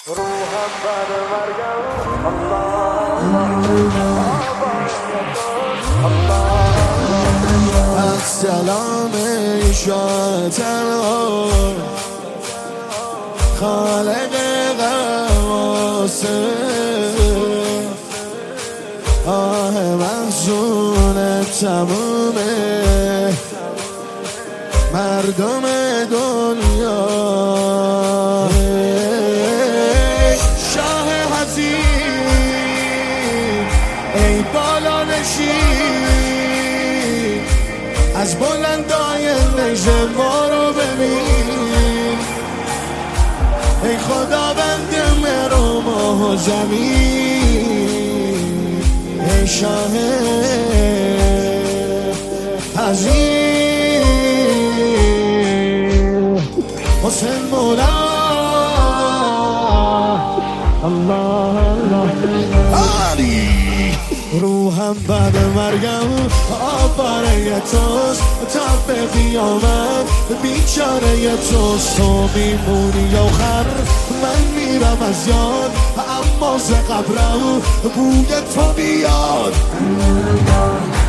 روحم بعد مرگم السلام شاه تنها خالق غواسه آه محزون تمومه مردم دنیا شاه حزین ای بالا نشین از بلندای نجم ما رو ببین ای خداوند مهر و ماه و زمین ای شاه حزین حسین مولا الله علی روحم بعد مرگم آفره توست تا به قیامت بیچاره توست تو میمونی آخر من میرم از یاد اما ز قبرم بوی تو بیاد